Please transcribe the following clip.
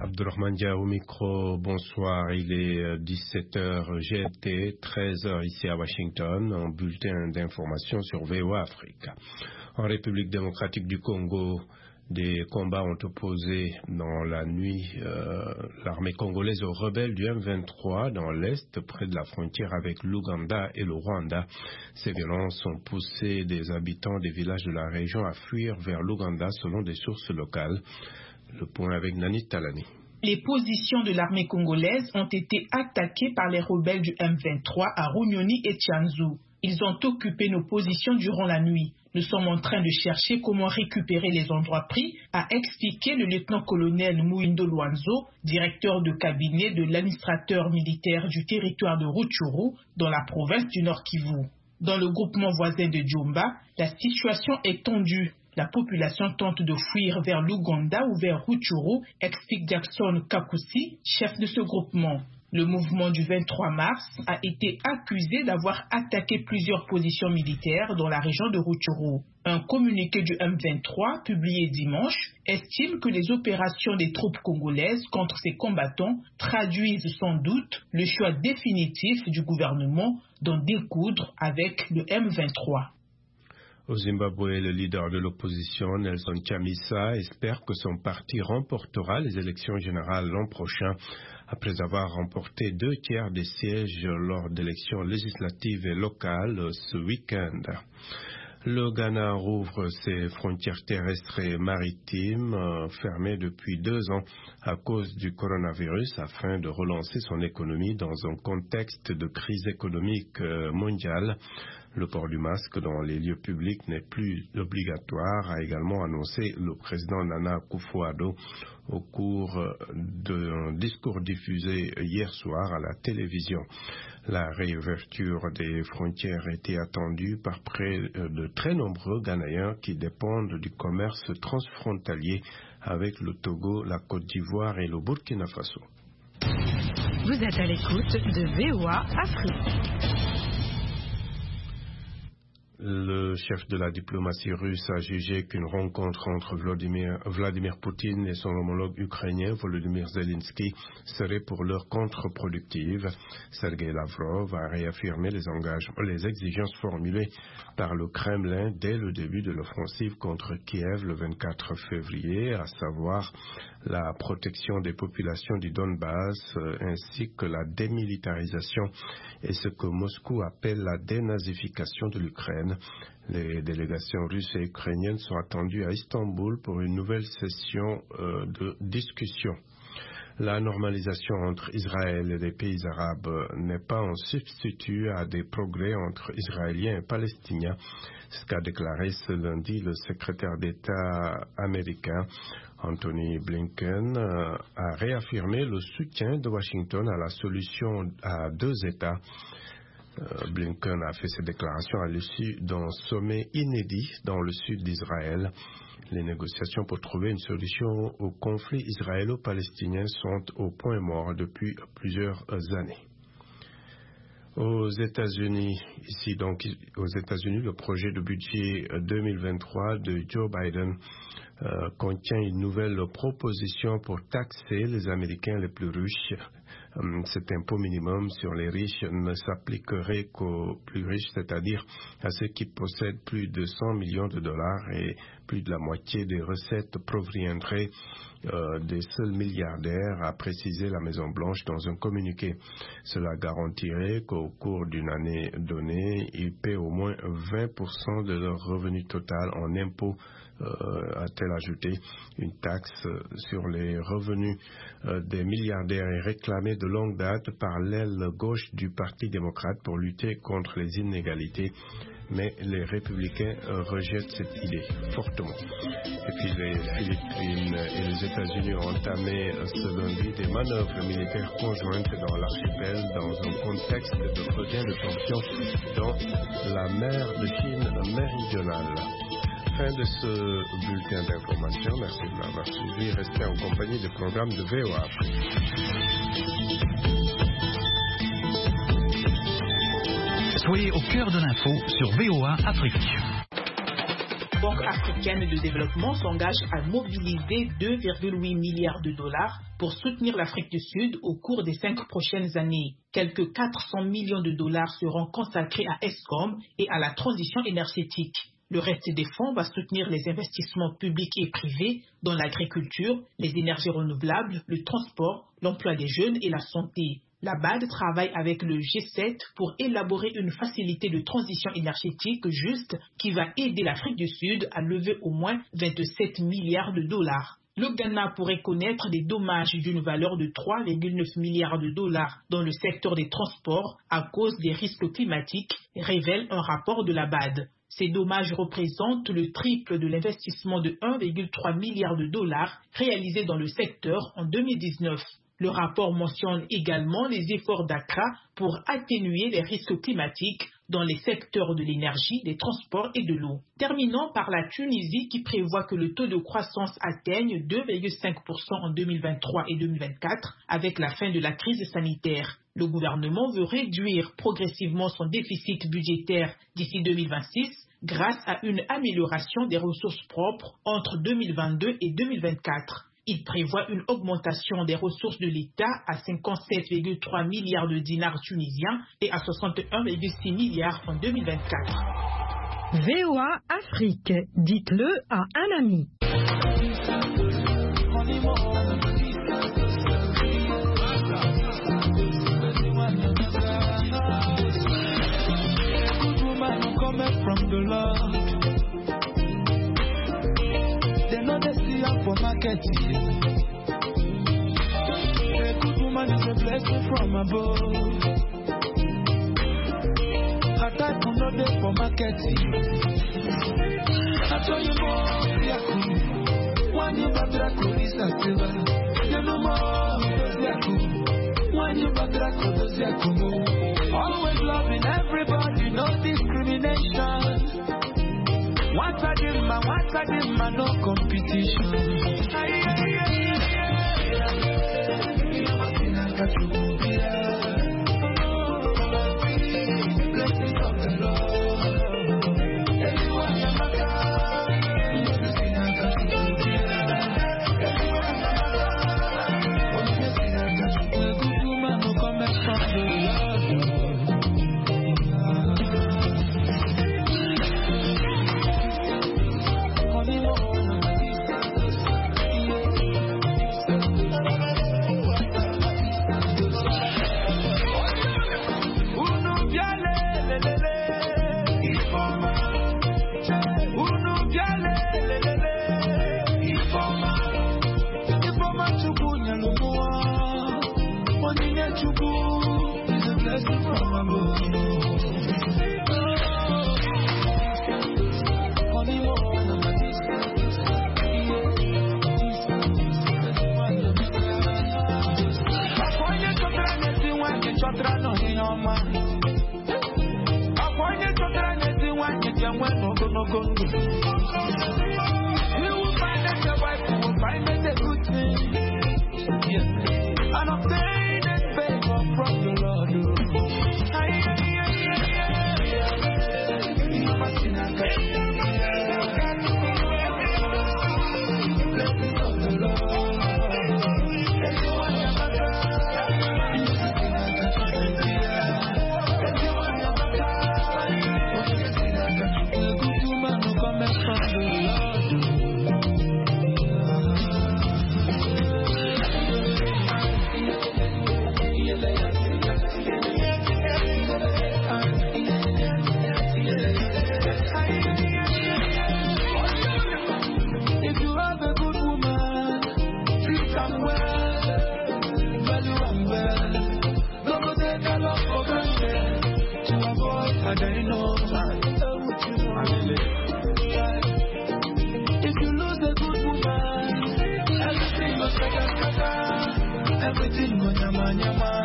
Abdourahmane Dia au micro, bonsoir. Il est 17h GMT, 13h ici à Washington, en bulletin d'information sur VOA Afrique. En République démocratique du Congo, des combats ont opposé dans la nuit l'armée congolaise aux rebelles du M23 dans l'Est, près de la frontière avec l'Ouganda et le Rwanda. Ces violences ont poussé des habitants des villages de la région à fuir vers l'Ouganda selon des sources locales. Le point avec Nani Talani. Les positions de l'armée congolaise ont été attaquées par les rebelles du M23 à Runyoni et Tchanzu. Ils ont occupé nos positions durant la nuit. Nous sommes en train de chercher comment récupérer les endroits pris, a expliqué le lieutenant-colonel Mouindo Luanzo, directeur de cabinet de l'administrateur militaire du territoire de Rutshuru, dans la province du Nord Kivu. Dans le groupement voisin de Djomba, la situation est tendue. La population tente de fuir vers l'Ouganda ou vers Rutshuru, explique Jackson Kakusi, chef de ce groupement. Le mouvement du 23 mars a été accusé d'avoir attaqué plusieurs positions militaires dans la région de Rutshuru. Un communiqué du M23, publié dimanche, estime que les opérations des troupes congolaises contre ces combattants traduisent sans doute le choix définitif du gouvernement d'en découdre avec le M23. Au Zimbabwe, le leader de l'opposition, Nelson Chamisa, espère que son parti remportera les élections générales l'an prochain, après avoir remporté 2/3 des sièges lors d'élections législatives et locales ce week-end. Le Ghana rouvre ses frontières terrestres et maritimes, fermées depuis 2 ans à cause du coronavirus, afin de relancer son économie dans un contexte de crise économique mondiale. Le port du masque dans les lieux publics n'est plus obligatoire, a également annoncé le président Nana Akufo-Addo au cours d'un discours diffusé hier soir à la télévision. La réouverture des frontières était attendue par près de très nombreux Ghanéens qui dépendent du commerce transfrontalier avec le Togo, la Côte d'Ivoire et le Burkina Faso. Vous êtes à l'écoute de VOA Afrique. Le chef de la diplomatie russe a jugé qu'une rencontre entre Vladimir Poutine et son homologue ukrainien Volodymyr Zelensky serait pour l'heure contre-productive. Sergei Lavrov a réaffirmé les exigences formulées par le Kremlin dès le début de l'offensive contre Kiev le 24 février, à savoir la protection des populations du Donbass ainsi que la démilitarisation et ce que Moscou appelle la dénazification de l'Ukraine. Les délégations russes et ukrainiennes sont attendues à Istanbul pour une nouvelle session de discussion. La normalisation entre Israël et les pays arabes n'est pas un substitut à des progrès entre Israéliens et Palestiniens. Ce qu'a déclaré ce lundi le secrétaire d'État américain Anthony Blinken a réaffirmé le soutien de Washington à la solution à 2 États. Blinken a fait ces déclarations à l'issue d'un sommet inédit dans le sud d'Israël. Les négociations pour trouver une solution au conflit israélo-palestinien sont au point mort depuis plusieurs années. Aux États-Unis, le projet de budget 2023 de Joe Biden contient une nouvelle proposition pour taxer les Américains les plus riches. Cet impôt minimum sur les riches ne s'appliquerait qu'aux plus riches, c'est-à-dire à ceux qui possèdent plus de 100 millions de dollars et plus de la moitié des recettes proviendraient des seuls milliardaires, a précisé la Maison-Blanche dans un communiqué. Cela garantirait qu'au cours d'une année donnée, ils paient au moins 20% de leur revenu total en impôts, a-t-elle ajouté. Une taxe sur les revenus des milliardaires est réclamée de longue date par l'aile gauche du Parti démocrate pour lutter contre les inégalités, mais les républicains rejettent cette idée fortement. Et puis les Philippines et les États-Unis ont entamé ce lundi des manœuvres militaires conjointes dans l'archipel dans un contexte de regain de tension dans la mer de Chine méridionale. Fin de ce bulletin d'information. Merci de m'avoir suivi. Restez en compagnie des programmes de VOA. Soyez au cœur de l'info sur VOA Afrique. Banque africaine de développement s'engage à mobiliser 2,8 milliards de dollars pour soutenir l'Afrique du Sud au cours des 5 prochaines années. Quelques 400 millions de dollars seront consacrés à Eskom et à la transition énergétique. Le reste des fonds va soutenir les investissements publics et privés dans l'agriculture, les énergies renouvelables, le transport, l'emploi des jeunes et la santé. La BAD travaille avec le G7 pour élaborer une facilité de transition énergétique juste qui va aider l'Afrique du Sud à lever au moins 27 milliards de dollars. Le Ghana pourrait connaître des dommages d'une valeur de 3,9 milliards de dollars dans le secteur des transports à cause des risques climatiques, révèle un rapport de la BAD. Ces dommages représentent le triple de l'investissement de 1,3 milliard de dollars réalisé dans le secteur en 2019. Le rapport mentionne également les efforts d'Accra pour atténuer les risques climatiques dans les secteurs de l'énergie, des transports et de l'eau. Terminons par la Tunisie qui prévoit que le taux de croissance atteigne 2,5% en 2023 et 2024 avec la fin de la crise sanitaire. Le gouvernement veut réduire progressivement son déficit budgétaire d'ici 2026 grâce à une amélioration des ressources propres entre 2022 et 2024. Il prévoit une augmentation des ressources de l'État à 57,3 milliards de dinars tunisiens et à 61,6 milliards en 2024. VOA Afrique, dites-le à un ami. For marketing, a good woman is a blessing from above. Her type will not there for marketing. I tell you more, Yaku. One you badrako is a silver. You know more, Yaku. One you badrako is Yaku. Always loving everybody, no discrimination. Once I give my no competition. Blessings of the Lord. Everyone in my car. A good woman who comes from the Lord. Everything on your mind.